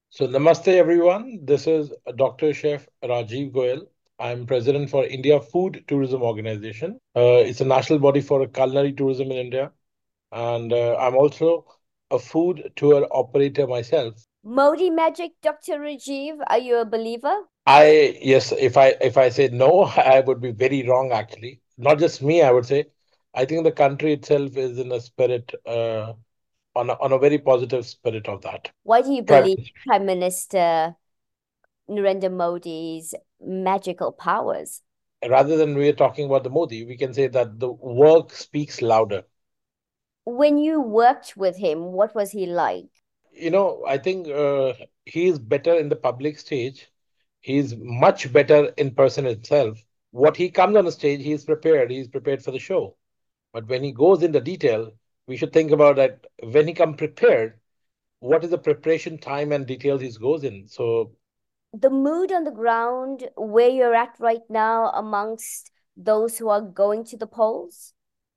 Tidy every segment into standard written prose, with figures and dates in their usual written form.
So, namaste everyone. This is Dr. Chef Rajiv Goyal. I'm president for India Food Tourism Organization. It's a national body for culinary tourism in India, and I'm also a food tour operator myself. Modi Magic, Dr. Rajiv, are you a believer? Yes, if I say no, I would be very wrong actually. Not just me, I would say. I think the country itself is in a spirit, on a very positive spirit of that. Why do you Private. believe Prime Minister Narendra Modi's magical powers? Rather than we are talking about the Modi, we can say that the work speaks louder. When you worked with him, what was he like? I think he is better in the public stage. He's much better in person itself. What he comes on the stage, he's prepared. He's prepared for the show. But when he goes into detail, we should think about that. When he comes prepared, what is the preparation time and details he goes in? So The mood on the ground, where you're at right now amongst those who are going to the polls?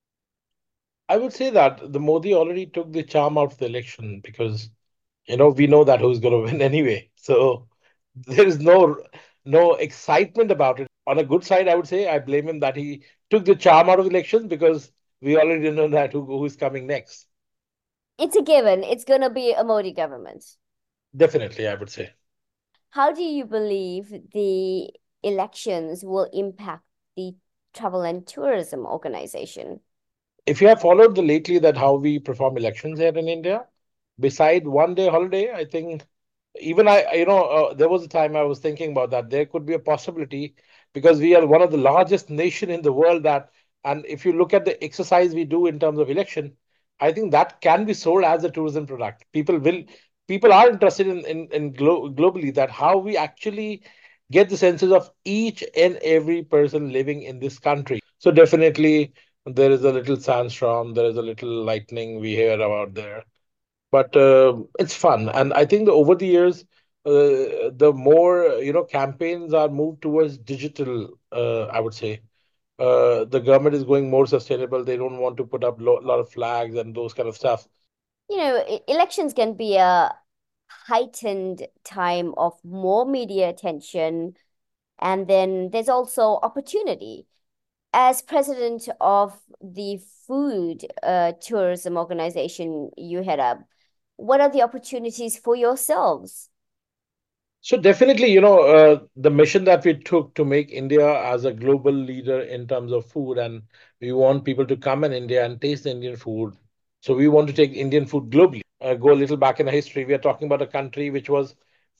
I would say that the Modi already took the charm out of the election because we know that who's going to win anyway. So there is no excitement about it. On a good side, I would say I blame him that he took the charm out of the elections because we already know that who's coming next. It's a given. It's going to be a Modi government. Definitely, I would say. How do you believe the elections will impact the Travel and Tourism Organization? If you have followed the lately that how we perform elections here in India, beside 1 day holiday, I think even there was a time I was thinking about that there could be a possibility because we are one of the largest nation in the world and if you look at the exercise we do in terms of election, I think that can be sold as a tourism product. People are interested in globally that how we actually get the senses of each and every person living in this country. So definitely there is a little sandstorm, there is a little lightning we hear about there, but it's fun. And I think over the years, the more campaigns are moved towards digital. I would say the government is going more sustainable. They don't want to put up lot of flags and those kind of stuff. Elections can be a heightened time of more media attention, and then there's also opportunity. As president of the food tourism organization you head up, what are the opportunities for yourselves? So definitely, the mission that we took to make India as a global leader in terms of food, and we want people to come in India and taste the Indian food. So we want to take Indian food globally. Go a little back in the history. We are talking about a country which was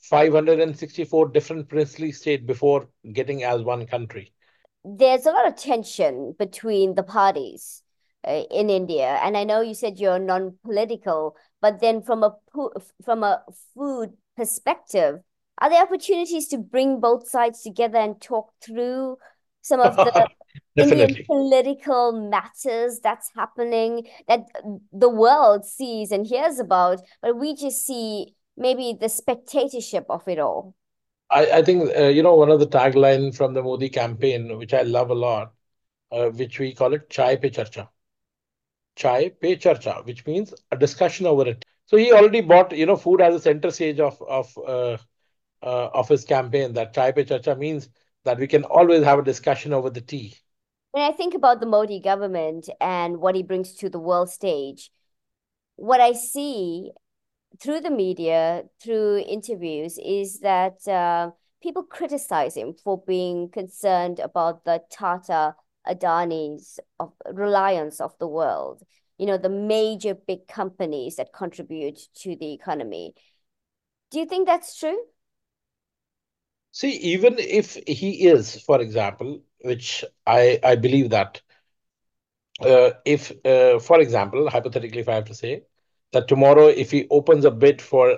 564 different princely state before getting as one country. There's a lot of tension between the parties in India, and I know you said you're non-political, but then from a food perspective, are there opportunities to bring both sides together and talk through some of the Indian Definitely. political matters that's happening that the world sees and hears about, but we just see maybe the spectatorship of it all? I think, one of the tagline from the Modi campaign, which I love a lot, which we call it Chai Pe Charcha. Chai Pe Charcha, which means a discussion over it. So he already bought, food as a center stage of his campaign. That Chai Pe Charcha means that we can always have a discussion over the tea. When I think about the Modi government and what he brings to the world stage, what I see through the media, through interviews, is that people criticize him for being concerned about the Tata Adani's of reliance of the world. The major big companies that contribute to the economy. Do you think that's true? See, even if he is, for example, which I believe that, if, for example, hypothetically, if I have to say that tomorrow, if he opens a bid for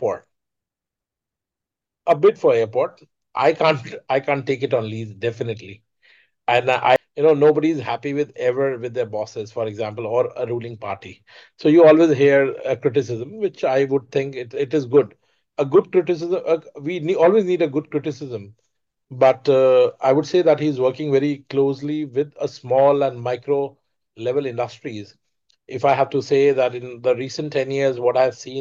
airport, I can't take it on lease, definitely. And nobody's happy with their bosses, for example, or a ruling party. So you always hear a criticism, which I would think it is good. A good criticism, always need a good criticism. But I would say that he's working very closely with a small and micro level industries. If I have to say that in the recent 10 years, what I've seen,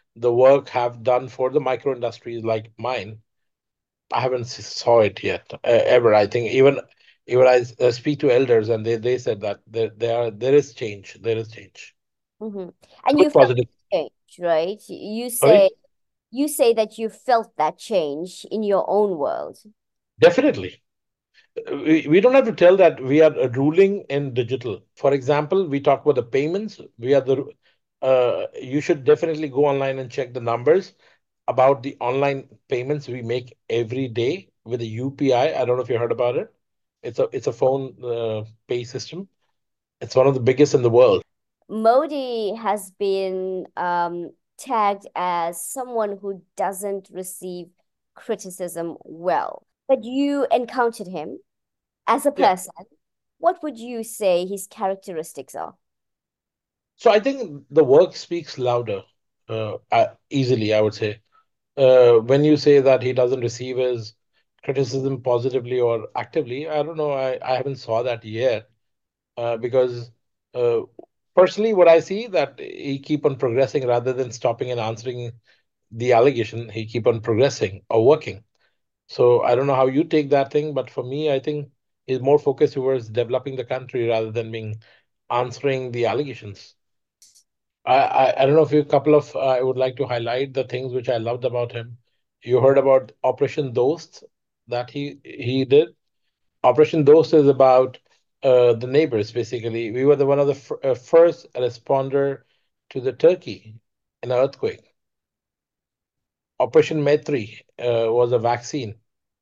the work have done for the micro industries like mine, I haven't saw it yet ever. I think even I speak to elders and they said that there is change. There is change. Hmm. And Good you felt positive. change, right? You say Sorry? you say that you felt that change in your own world. Definitely. We don't have to tell that we are ruling in digital. For example, we talk about the payments. We are the you should definitely go online and check the numbers about the online payments we make every day with the UPI. I don't know if you heard about it. It's a phone pay system. It's one of the biggest in the world. Modi has been tagged as someone who doesn't receive criticism well. But you encountered him as a Yeah. person. What would you say his characteristics are? So I think the work speaks louder, easily, I would say. When you say that he doesn't receive his criticism positively or actively, I don't know. I haven't saw that yet because uh, personally, what I see that he keep on progressing rather than stopping and answering the allegation. He keep on progressing or working. So I don't know how you take that thing, but for me, I think he's more focused towards developing the country rather than being answering the allegations. I don't know if you a couple of I would like to highlight the things which I loved about him. You heard about Operation Dost that he did. Operation Dost is about the neighbors basically. We were the one of the first responder to the Turkey in an earthquake. Operation Maitri was a vaccine.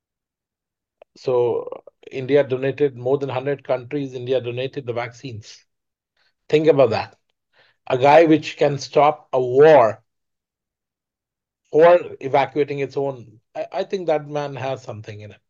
So India donated more than 100 countries. India donated the vaccines. Think about that. A guy which can stop a war or evacuating its own. I think that man has something in him.